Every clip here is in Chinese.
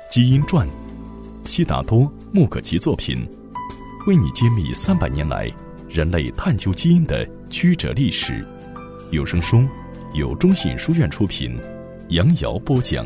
基因传，悉达多·穆可奇作品，为你揭秘300年来人类探究基因的曲折历史。有声书由中信书院出品，杨瑶播讲。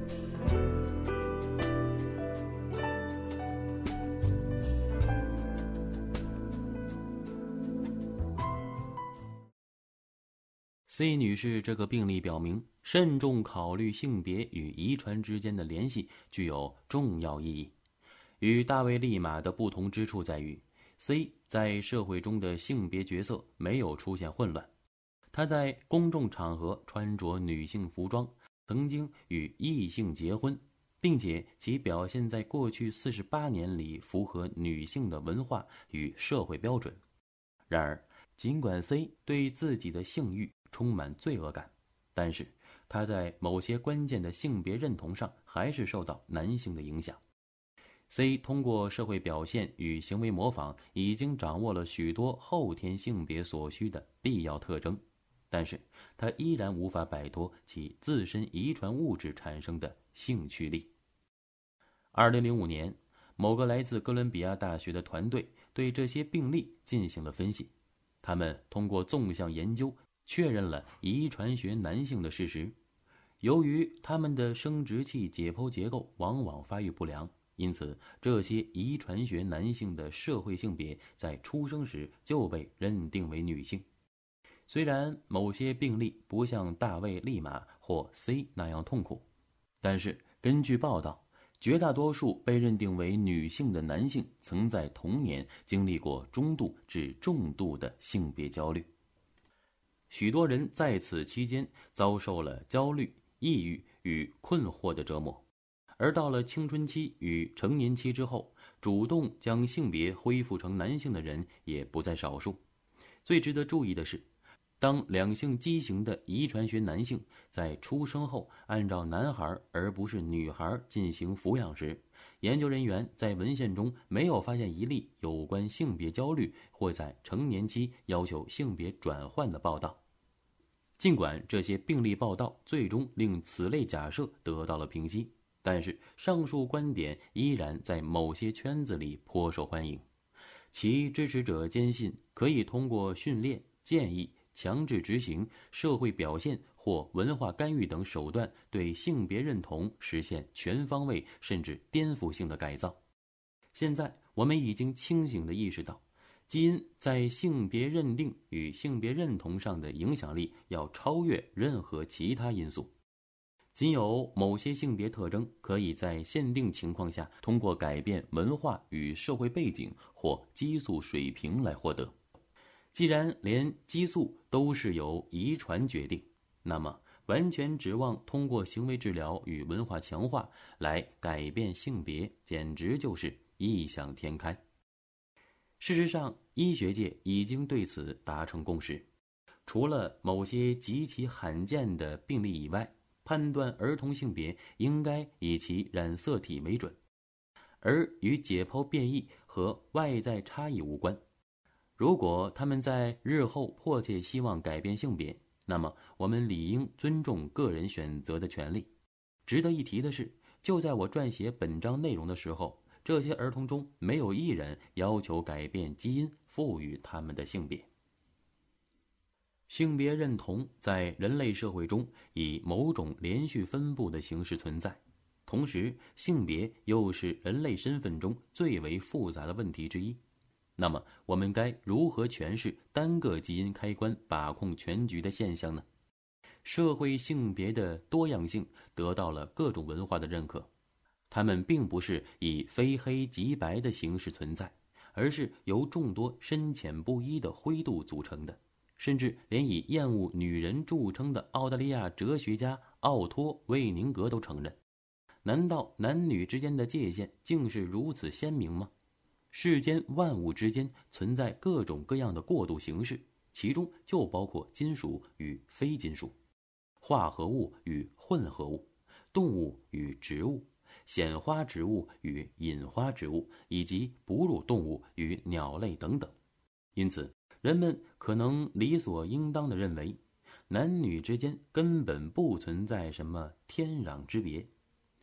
C 女士这个病例表明，慎重考虑性别与遗传之间的联系具有重要意义。与大卫·利马的不同之处在于 ，C 在社会中的性别角色没有出现混乱。她在公众场合穿着女性服装，曾经与异性结婚，并且其表现在过去48年里符合女性的文化与社会标准。然而，尽管 C 对自己的性欲充满罪恶感，但是他在某些关键的性别认同上还是受到男性的影响。C 通过社会表现与行为模仿已经掌握了许多后天性别所需的必要特征，但是他依然无法摆脱其自身遗传物质产生的性驱力。2005年，某个来自哥伦比亚大学的团队对这些病例进行了分析，他们通过纵向研究确认了遗传学男性的事实。由于他们的生殖器解剖结构往往发育不良，因此这些遗传学男性的社会性别在出生时就被认定为女性。虽然某些病例不像大卫·利马或 C 那样痛苦，但是根据报道，绝大多数被认定为女性的男性曾在童年经历过中度至重度的性别焦虑。许多人在此期间遭受了焦虑、抑郁与困惑的折磨，而到了青春期与成年期之后，主动将性别恢复成男性的人也不在少数。最值得注意的是，当两性畸形的遗传学男性在出生后按照男孩而不是女孩进行抚养时，研究人员在文献中没有发现一例有关性别焦虑或在成年期要求性别转换的报道。尽管这些病例报道最终令此类假设得到了平息，但是上述观点依然在某些圈子里颇受欢迎。其支持者坚信可以通过训练、建议、强制执行、社会表现或文化干预等手段对性别认同实现全方位甚至颠覆性的改造。现在我们已经清醒地意识到，基因在性别认定与性别认同上的影响力要超越任何其他因素。仅有某些性别特征可以在限定情况下通过改变文化与社会背景或激素水平来获得。既然连激素都是由遗传决定，那么完全指望通过行为治疗与文化强化来改变性别，简直就是异想天开。事实上，医学界已经对此达成共识。除了某些极其罕见的病例以外，判断儿童性别应该以其染色体为准，而与解剖变异和外在差异无关。如果他们在日后迫切希望改变性别，那么我们理应尊重个人选择的权利。值得一提的是，就在我撰写本章内容的时候，这些儿童中没有一人要求改变基因赋予他们的性别。性别认同在人类社会中以某种连续分布的形式存在，同时性别又是人类身份中最为复杂的问题之一。那么我们该如何诠释单个基因开关把控全局的现象呢？社会性别的多样性得到了各种文化的认可，它们并不是以非黑即白的形式存在，而是由众多深浅不一的灰度组成的。甚至连以厌恶女人著称的澳大利亚哲学家奥托·魏宁格都承认，难道男女之间的界限竟是如此鲜明吗？世间万物之间存在各种各样的过渡形式，其中就包括金属与非金属、化合物与混合物、动物与植物、显花植物与隐花植物，以及哺乳动物与鸟类等等。因此，人们可能理所应当地认为，男女之间根本不存在什么天壤之别。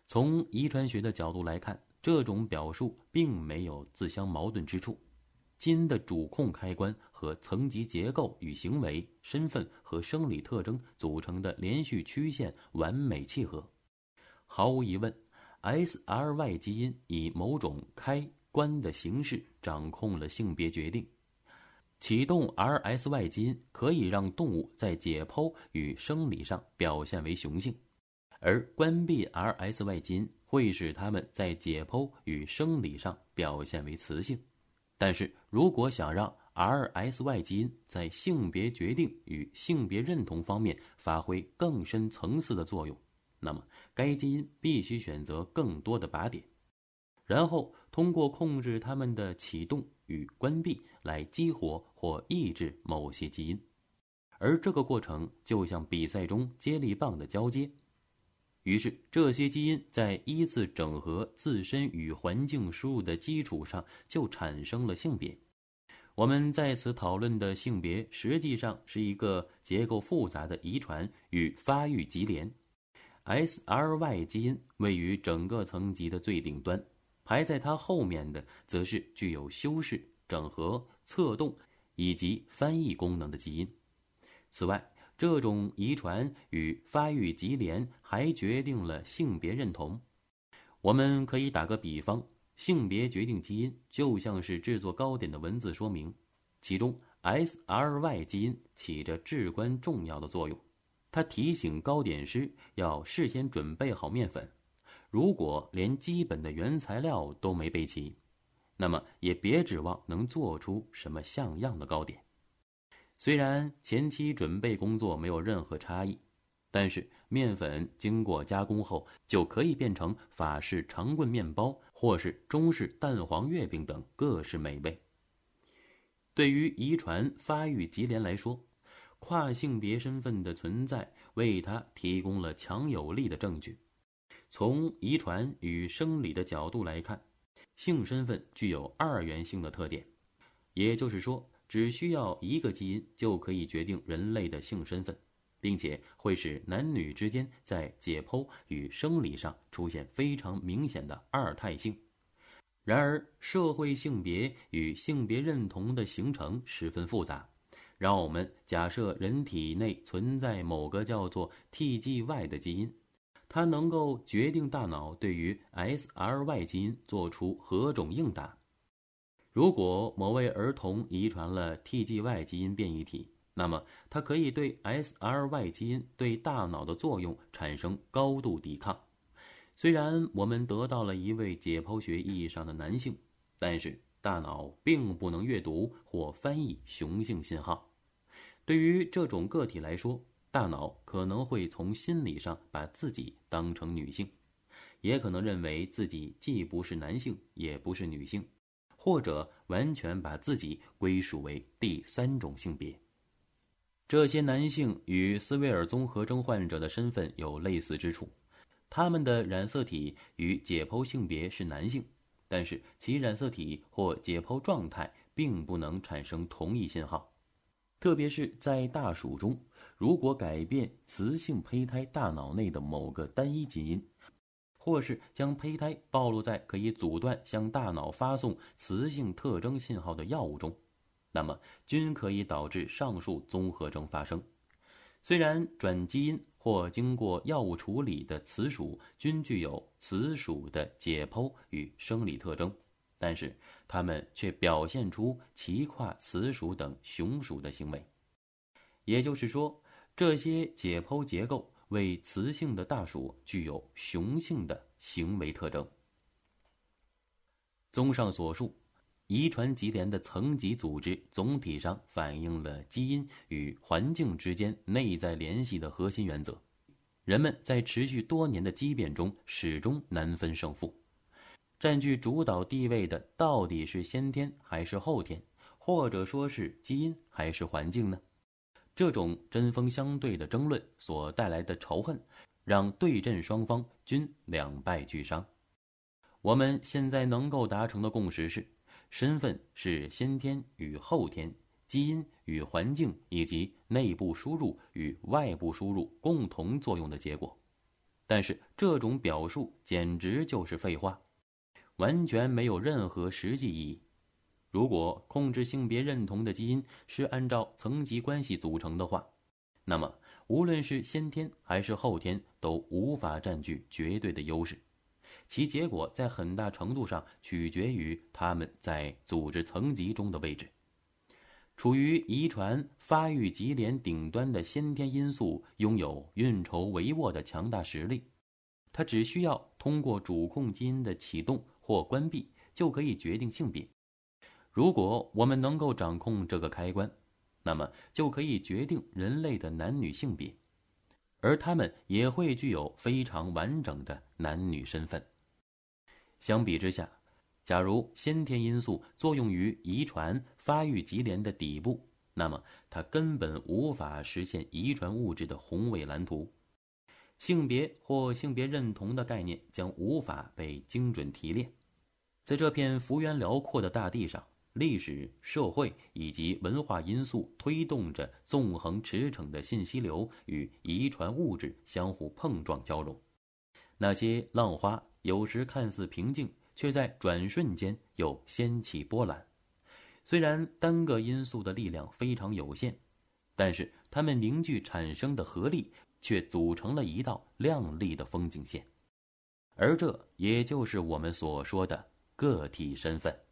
从遗传学的角度来看，这种表述并没有自相矛盾之处。基因的主控开关和层级结构与行为、身份和生理特征组成的连续曲线完美契合。毫无疑问， SRY 基因以某种开关的形式掌控了性别决定。启动 RSY 基因可以让动物在解剖与生理上表现为雄性，而关闭 RSY 基因会使它们在解剖与生理上表现为雌性。但是如果想让 RSY 基因在性别决定与性别认同方面发挥更深层次的作用，那么该基因必须选择更多的靶点，然后通过控制它们的启动与关闭来激活或抑制某些基因。而这个过程就像比赛中接力棒的交接。于是这些基因在依次整合自身与环境输入的基础上就产生了性别。我们在此讨论的性别实际上是一个结构复杂的遗传与发育级联。SRY 基因位于整个层级的最顶端，排在它后面的则是具有修饰、整合、策动以及翻译功能的基因。此外，这种遗传与发育级联还决定了性别认同。我们可以打个比方，性别决定基因就像是制作糕点的文字说明，其中 SRY 基因起着至关重要的作用。它提醒糕点师要事先准备好面粉，如果连基本的原材料都没备齐，那么也别指望能做出什么像样的糕点。虽然前期准备工作没有任何差异，但是面粉经过加工后就可以变成法式长棍面包或是中式蛋黄月饼等各式美味。对于遗传发育级联来说，跨性别身份的存在为它提供了强有力的证据。从遗传与生理的角度来看，性身份具有二元性的特点，也就是说只需要一个基因就可以决定人类的性身份，并且会使男女之间在解剖与生理上出现非常明显的二态性。然而，社会性别与性别认同的形成十分复杂。让我们假设人体内存在某个叫做 TGY 的基因，它能够决定大脑对于 SRY 基因做出何种应答。如果某位儿童遗传了 TGY 基因变异体，那么它可以对 SRY 基因对大脑的作用产生高度抵抗。虽然我们得到了一位解剖学意义上的男性，但是大脑并不能阅读或翻译雄性信号。对于这种个体来说，大脑可能会从心理上把自己当成女性，也可能认为自己既不是男性也不是女性，或者完全把自己归属为第三种性别。这些男性与斯威尔综合征患者的身份有类似之处，他们的染色体与解剖性别是男性，但是其染色体或解剖状态并不能产生同一信号。特别是在大鼠中，如果改变雌性胚胎大脑内的某个单一基因，或是将胚胎暴露在可以阻断向大脑发送雌性特征信号的药物中，那么均可以导致上述综合征发生。虽然转基因或经过药物处理的雌鼠均具有雌鼠的解剖与生理特征，但是它们却表现出骑跨雌鼠等雄鼠的行为。也就是说，这些解剖结构为雌性的大鼠具有雄性的行为特征。综上所述，遗传级联的层级组织总体上反映了基因与环境之间内在联系的核心原则。人们在持续多年的激辩中始终难分胜负。占据主导地位的到底是先天还是后天，或者说是基因还是环境呢？这种针锋相对的争论所带来的仇恨，让对阵双方均两败俱伤。我们现在能够达成的共识是，身份是先天与后天、基因与环境以及内部输入与外部输入共同作用的结果。 但是这种表述简直就是废话，完全没有任何实际意义。如果控制性别认同的基因是按照层级关系组成的话，那么无论是先天还是后天都无法占据绝对的优势，其结果在很大程度上取决于他们在组织层级中的位置。处于遗传发育级联顶端的先天因素拥有运筹帷幄的强大实力，它只需要通过主控基因的启动或关闭就可以决定性别。如果我们能够掌控这个开关，那么就可以决定人类的男女性别，而他们也会具有非常完整的男女身份。相比之下，假如先天因素作用于遗传发育级联的底部，那么它根本无法实现遗传物质的宏伟蓝图，性别或性别认同的概念将无法被精准提炼。在这片幅员辽阔的大地上，历史、社会以及文化因素推动着纵横驰骋的信息流与遗传物质相互碰撞交融。那些浪花有时看似平静，却在转瞬间又掀起波澜。虽然单个因素的力量非常有限，但是它们凝聚产生的合力却组成了一道亮丽的风景线。而这也就是我们所说的个体身份。